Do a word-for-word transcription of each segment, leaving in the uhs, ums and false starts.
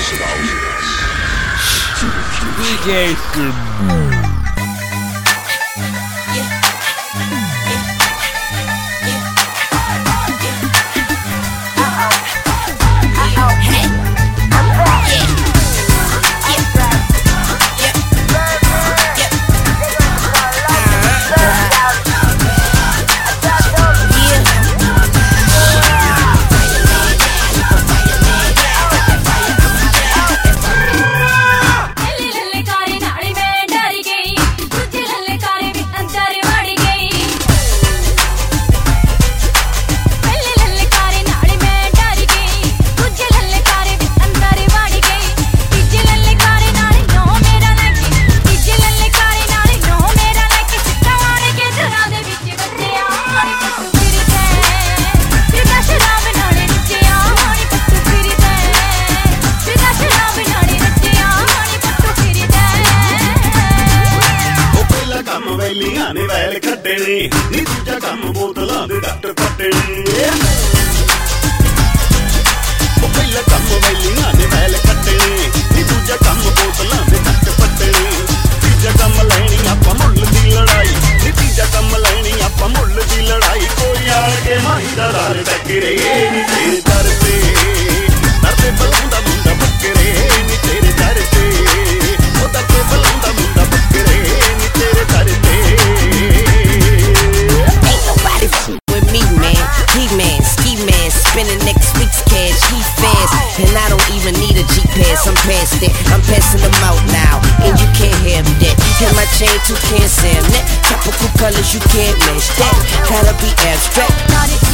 D J Sir. ਵੈਲ ਖੱਟਣੇ ਨੀ ਦੂਜਾ ਕੰਮ ਬੋਤਲਾਂ ਦੇ ਡਾਕਟਰ ਪੱਟਣੇ ਉਹ ਪਹਿਲਾ ਕੰਮ ਵੈਲੀਆਂ ਨੇ ਵੈਲ ਖੱਟਣੇ ਨੀ ਦੂਜਾ ਕੰਮ ਬੋਤਲਾਂ ਦੇ ਡਾਕਟਰ ਪੱਟਣੇ ਤੀਜਾ ਕੰਮ ਲੈਣੀ ਆਪਾਂ ਮੁੱਲ ਦੀ ਲੜਾਈ ਨੀ ਤੀਜਾ ਕੰਮ ਲੈਣੀ ਆਪਾਂ ਮੁੱਲ ਦੀ ਲੜਾਈ ਕੋਈ ਆਣ ਕੇ ਮਾਹੀ ਦਾ ਲਾਲ ਟੱਕਰੇ ਨੀ ਤੇਰੇ ਦਰ ਤੇ ਦਰ ਤੇ ਬਲਾਉਂਦਾ ਮੁੰਡਾ ਬੱਕਰੇ ਨੀ ਤੇਰੇ ਦਰ ਤੇ ਉਹ ਦਰ ਤੇ ਬਲਾਉਂਦਾ ਮੁੰਡਾ ਬੱਕਰੇ ਨੀ ਤੇਰੇ ਦਰ ਤੇ Spending next week's cash, he fast, and I don't even need a G-Pass, I'm past it, I'm passing them out now, and you can't have that, and my chain too can't stand that, tropical colors you can't match that, gotta be abstract.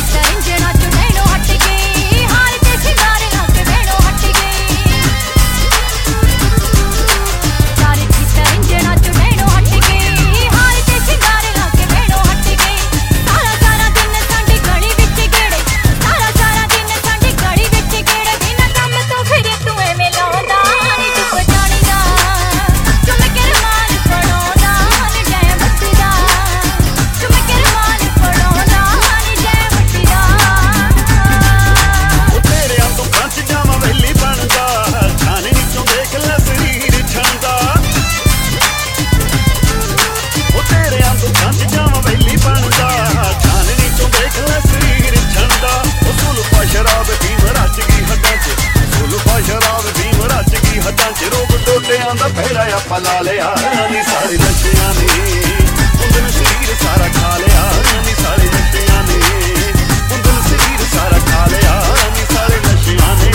ਦਾ ਪਹਿਰਾ ਆਪਾਂ ਲਾ ਲਿਆ ਨੀ ਸਾਰੇ ਨਸ਼ਿਆਂ ਨੇ ਉਹਦੇ ਸਰੀਰ ਸਾਰਾ ਖਾ ਲਿਆ ਨੀ ਸਾਰੇ ਨਸ਼ਿਆਂ ਨੇ ਉਹਦੇ ਸਰੀਰ ਸਾਰਾ ਖਾ ਲਿਆ ਨੀ ਸਾਰੇ ਨਸ਼ਿਆਂ ਨੇ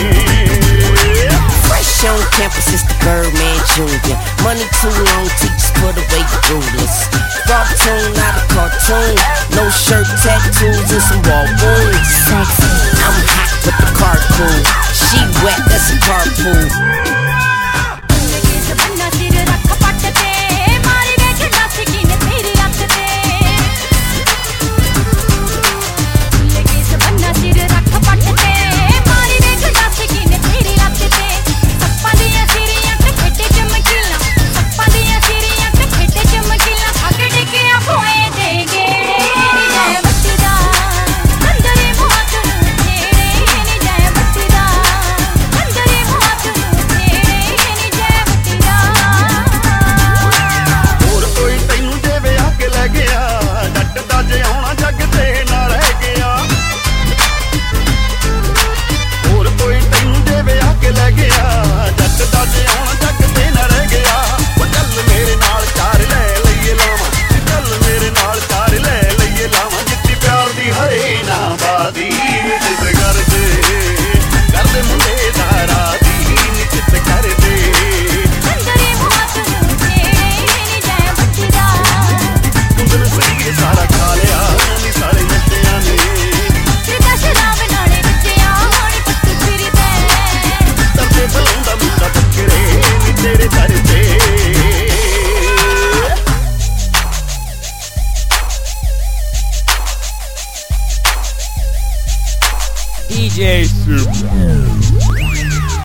Fresh on campus is the Birdman Junior Money too long, teachers put away the rulers. Cartoon, not a cartoon. No shirt, tattoos, and some wall wounds. Sexy. I'm hot with the car cool. She wet, that's a carpool. ਹੋਰ ਕੋਈ ਤੈਨੂੰ ਜੇ ਵਿਆਹ ਕੇ ਲੈ ਗਿਆ ਜੱਟ ਦਾ ਜਿਉਂ